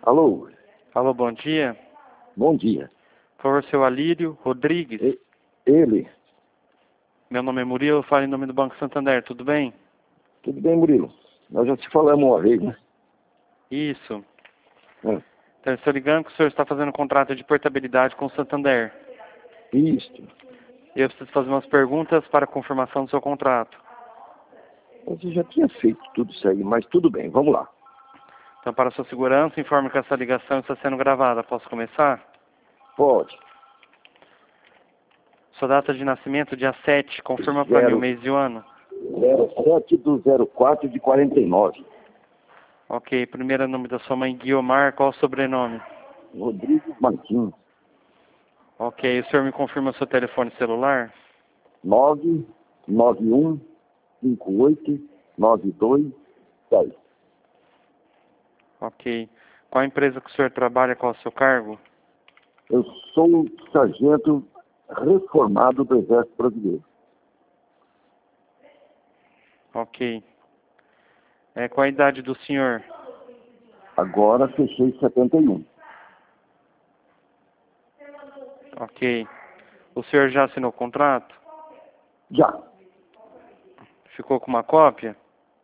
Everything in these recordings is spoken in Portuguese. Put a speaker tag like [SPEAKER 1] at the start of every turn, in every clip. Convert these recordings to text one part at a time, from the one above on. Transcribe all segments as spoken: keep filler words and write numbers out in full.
[SPEAKER 1] Alô,
[SPEAKER 2] Alô, bom dia.
[SPEAKER 1] bom dia.
[SPEAKER 2] Por favor, seu Alírio Rodrigues.
[SPEAKER 1] E- Ele,
[SPEAKER 2] Meu nome é Murilo, eu falo em nome do Banco Santander, tudo bem?
[SPEAKER 1] tudo bem, Murilo? Nós já se falamos uma vez, né?
[SPEAKER 2] Isso.
[SPEAKER 1] É.
[SPEAKER 2] Então, eu estou ligando que o senhor está fazendo um contrato de portabilidade com o Santander.
[SPEAKER 1] Isso.
[SPEAKER 2] Eu preciso fazer umas perguntas para confirmação do seu contrato.
[SPEAKER 1] Você já tinha feito tudo isso aí, mas tudo bem, vamos lá.
[SPEAKER 2] Então, para sua segurança, informe que essa ligação está sendo gravada. Posso começar?
[SPEAKER 1] Pode.
[SPEAKER 2] Sua data de nascimento, dia sete, confirma para mim o
[SPEAKER 1] Zero.
[SPEAKER 2] mês e o ano.
[SPEAKER 1] zero sete do zero quatro de quarenta e nove.
[SPEAKER 2] Ok, primeiro nome da sua mãe, Guiomar, qual o sobrenome?
[SPEAKER 1] Rodrigo Martins.
[SPEAKER 2] Ok, o senhor me confirma o seu telefone celular?
[SPEAKER 1] nove nove um cinco oito nove dois dez.
[SPEAKER 2] Ok. Qual a empresa que o senhor trabalha, qual é o seu cargo?
[SPEAKER 1] Eu sou um sargento reformado do Exército Brasileiro.
[SPEAKER 2] Ok. É, qual a idade do senhor?
[SPEAKER 1] Agora fechei setenta e um.
[SPEAKER 2] Ok. O senhor já assinou o contrato?
[SPEAKER 1] Já.
[SPEAKER 2] Ficou com uma cópia?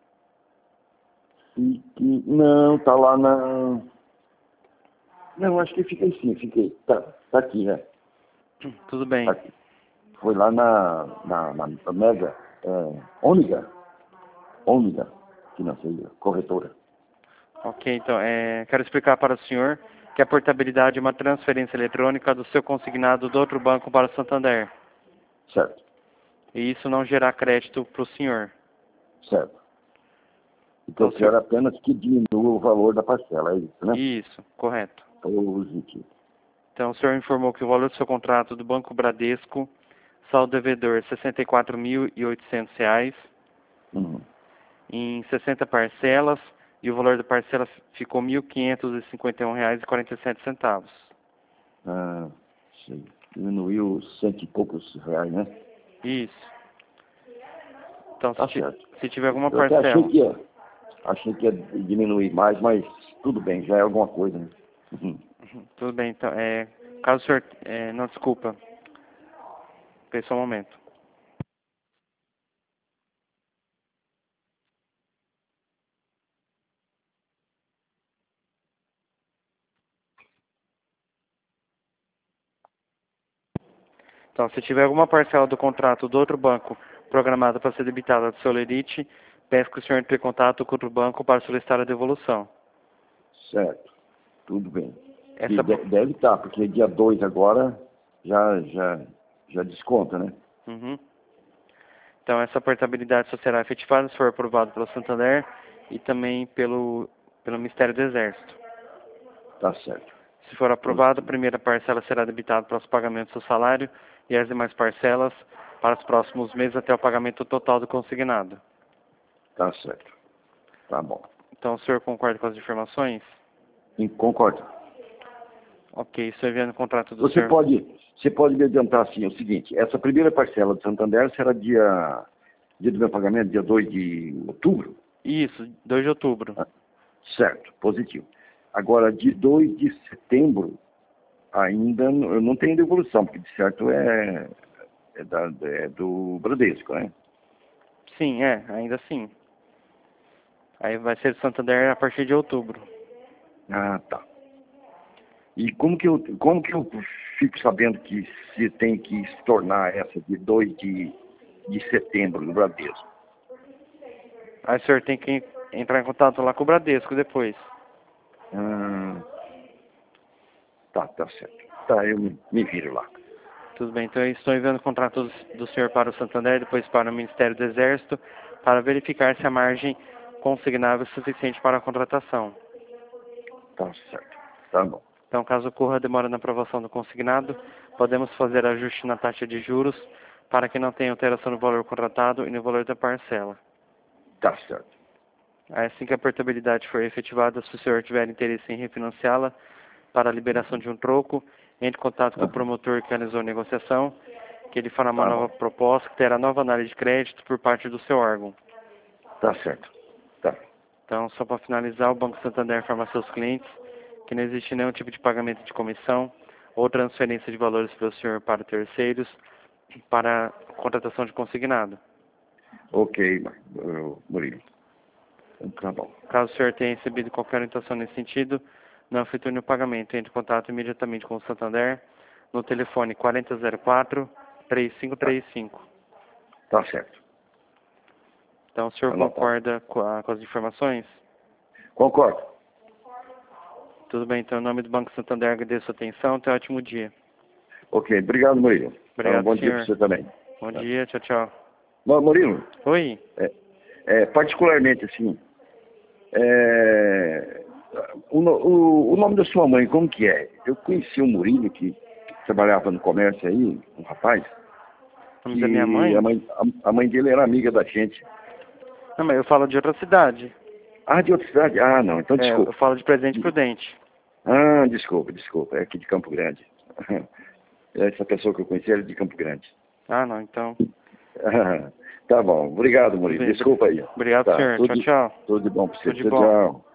[SPEAKER 1] E que, não, tá lá na... Não, acho que fiquei sim, fiquei. Tá, tá aqui, né?
[SPEAKER 2] Tudo
[SPEAKER 1] Tá
[SPEAKER 2] bem.
[SPEAKER 1] aqui. Foi lá na, na, na, na Mega, é, Ômega. Ômega, financeira, corretora.
[SPEAKER 2] Ok, então, é, quero explicar para o senhor que a portabilidade é uma transferência eletrônica do seu consignado do outro banco para o Santander.
[SPEAKER 1] Certo,
[SPEAKER 2] E isso não gerar crédito para o senhor.
[SPEAKER 1] certo.
[SPEAKER 2] Então,
[SPEAKER 1] Então eu
[SPEAKER 2] senhor...
[SPEAKER 1] quero apenas que diminua o valor da parcela, é isso, né?
[SPEAKER 2] Isso, correto.
[SPEAKER 1] Positivo.
[SPEAKER 2] Então, o senhor informou que o valor do seu contrato do Banco Bradesco, saldo devedor é sessenta e quatro mil e oitocentos reais,
[SPEAKER 1] Uhum.
[SPEAKER 2] em sessenta parcelas, e o valor da parcela ficou mil quinhentos e cinquenta e um reais e quarenta e sete centavos.
[SPEAKER 1] Ah, sei. Diminuiu cento e poucos reais, né?
[SPEAKER 2] Isso. Então,
[SPEAKER 1] Tá
[SPEAKER 2] se, ti-
[SPEAKER 1] certo.
[SPEAKER 2] se tiver alguma
[SPEAKER 1] Eu até achei
[SPEAKER 2] parcela...
[SPEAKER 1] que ia, achei que ia diminuir mais, mas tudo bem, já é alguma coisa, né? Uhum.
[SPEAKER 2] Uhum, tudo bem, então, é, caso o senhor... É, não, desculpa. Espera só um momento. Então, se tiver alguma parcela do contrato do outro banco programada para ser debitada do seu lerite, peço que o senhor entre em contato com o outro banco para solicitar a devolução.
[SPEAKER 1] Certo, tudo bem. E
[SPEAKER 2] Essa...
[SPEAKER 1] de- deve estar, porque dia dois agora já, já, já desconta, né?
[SPEAKER 2] Uhum. Então, essa portabilidade só será efetivada se for aprovado pelo Santander e também pelo, pelo Ministério do Exército.
[SPEAKER 1] Tá certo.
[SPEAKER 2] Se for aprovado, a
[SPEAKER 1] Positivo.
[SPEAKER 2] primeira parcela será debitada para os pagamentos do seu salário e as demais parcelas para os próximos meses até o pagamento total do consignado.
[SPEAKER 1] Tá certo. Tá bom.
[SPEAKER 2] Então, o senhor concorda com as informações?
[SPEAKER 1] Sim, concordo.
[SPEAKER 2] Ok, estou enviando o contrato do
[SPEAKER 1] Você
[SPEAKER 2] senhor.
[SPEAKER 1] pode, você pode me adiantar assim, o seguinte, essa primeira parcela do Santander será dia, dia do meu pagamento, dia dois de outubro?
[SPEAKER 2] Isso, dois de outubro.
[SPEAKER 1] Ah, certo, positivo. Agora, de dois de setembro, ainda n- eu não tenho devolução, porque de certo é, é, da, é do Bradesco, né?
[SPEAKER 2] Sim, é, ainda assim. Aí vai ser do Santander a partir de outubro.
[SPEAKER 1] Ah, tá. E como que eu, como que eu fico sabendo que se tem que se tornar essa de dois de, de setembro do Bradesco?
[SPEAKER 2] Aí o senhor tem que entrar em contato lá com o Bradesco depois.
[SPEAKER 1] Ah, tá, tá certo. Tá, eu me, me viro lá.
[SPEAKER 2] Tudo bem, então eu estou enviando o contrato do, do senhor para o Santander, depois para o Ministério do Exército, para verificar se a margem consignável é suficiente para a contratação.
[SPEAKER 1] Tá certo. Tá bom.
[SPEAKER 2] Então, caso ocorra demora na aprovação do consignado, podemos fazer ajuste na taxa de juros para que não tenha alteração no valor contratado e no valor da parcela.
[SPEAKER 1] Tá certo.
[SPEAKER 2] Assim que a portabilidade for efetivada, se o senhor tiver interesse em refinanciá-la para a liberação de um troco, entre em contato com o
[SPEAKER 1] Aham.
[SPEAKER 2] promotor que realizou a negociação, que ele fará uma
[SPEAKER 1] Tá
[SPEAKER 2] nova
[SPEAKER 1] bom.
[SPEAKER 2] proposta, que terá nova análise de crédito por parte do seu órgão.
[SPEAKER 1] Tá certo. Tá.
[SPEAKER 2] Então, só para finalizar, o Banco Santander informa a seus clientes que não existe nenhum tipo de pagamento de comissão ou transferência de valores pelo senhor para terceiros para contratação de consignado.
[SPEAKER 1] Ok, Murilo. Tá bom.
[SPEAKER 2] Caso o senhor tenha recebido qualquer orientação nesse sentido, não efetue o pagamento. Entre em contato imediatamente com o Santander no telefone quarenta zero quatro, três cinco três cinco.
[SPEAKER 1] Tá certo.
[SPEAKER 2] Então, o senhor
[SPEAKER 1] Anotado.
[SPEAKER 2] concorda com, a, com as informações?
[SPEAKER 1] Concordo.
[SPEAKER 2] Tudo bem, então, em nome do Banco Santander, agradeço a sua atenção. Tenha um ótimo dia.
[SPEAKER 1] Ok, obrigado, Murilo.
[SPEAKER 2] Obrigado,
[SPEAKER 1] um bom
[SPEAKER 2] senhor.
[SPEAKER 1] dia para você também.
[SPEAKER 2] Bom
[SPEAKER 1] Tá.
[SPEAKER 2] dia, tchau, tchau.
[SPEAKER 1] Mas, Murilo,
[SPEAKER 2] Oi.
[SPEAKER 1] é, é, particularmente assim, é, o, no- o, o nome da sua mãe, como que é? Eu conheci um Murilo que, que trabalhava no comércio aí, um rapaz,
[SPEAKER 2] O nome
[SPEAKER 1] e
[SPEAKER 2] da minha mãe?
[SPEAKER 1] A, mãe a, a mãe dele era amiga da gente.
[SPEAKER 2] Não, mas eu falo de outra cidade.
[SPEAKER 1] Ah, de outra cidade? Ah, não, então
[SPEAKER 2] É, eu
[SPEAKER 1] desculpa.
[SPEAKER 2] falo de Presidente Prudente.
[SPEAKER 1] Ah, desculpa, desculpa, é aqui de Campo Grande. Essa pessoa que eu conheci era de Campo Grande.
[SPEAKER 2] Ah, não, então.
[SPEAKER 1] Tá bom, obrigado, Murilo.
[SPEAKER 2] Tudo bem.
[SPEAKER 1] Desculpa aí.
[SPEAKER 2] Obrigado,
[SPEAKER 1] Tá,
[SPEAKER 2] senhor.
[SPEAKER 1] tudo,
[SPEAKER 2] Tchau, tchau.
[SPEAKER 1] tudo de bom para você.
[SPEAKER 2] Tudo de
[SPEAKER 1] Tchau,
[SPEAKER 2] bom.
[SPEAKER 1] tchau.